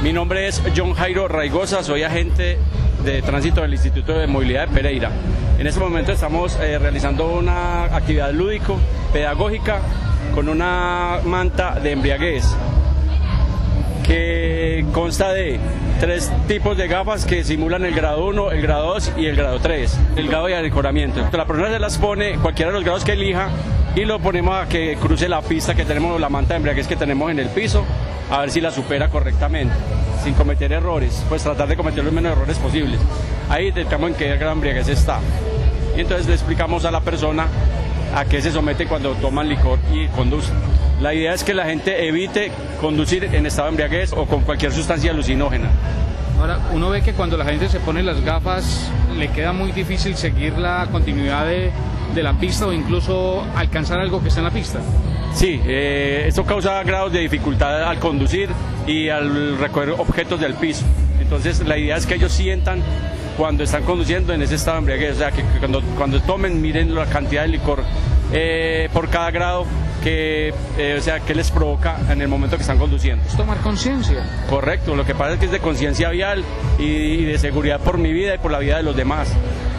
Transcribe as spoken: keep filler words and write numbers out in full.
Mi nombre es John Jairo Raigosa, soy agente de tránsito del Instituto de Movilidad de Pereira. En este momento estamos eh, realizando una actividad lúdico, pedagógica, con una manta de embriaguez que consta de tres tipos de gafas que simulan el grado uno, el grado dos y el grado tres, el grado de adiecoramiento. La persona se las pone, cualquiera de los grados que elija, y lo ponemos a que cruce la pista que tenemos, la manta de embriaguez que tenemos en el piso, a ver si la supera correctamente, sin cometer errores, pues tratar de cometer los menos errores posibles. Ahí detectamos en qué grado de embriaguez está. Y entonces le explicamos a la persona a qué se somete cuando toman licor y conducen. La idea es que la gente evite conducir en estado de embriaguez o con cualquier sustancia alucinógena. Ahora, uno ve que cuando la gente se pone las gafas le queda muy difícil seguir la continuidad de, de la pista o incluso alcanzar algo que está en la pista. Sí, eh, esto causa grados de dificultad al conducir y al recoger objetos del piso. Entonces la idea es que ellos sientan cuando están conduciendo en ese estado de embriaguez, o sea, que cuando, cuando tomen miren la cantidad de licor eh, por cada grado que, eh, o sea, que les provoca en el momento que están conduciendo. Es tomar conciencia. Correcto, lo que pasa es que es de conciencia vial y, y de seguridad por mi vida y por la vida de los demás.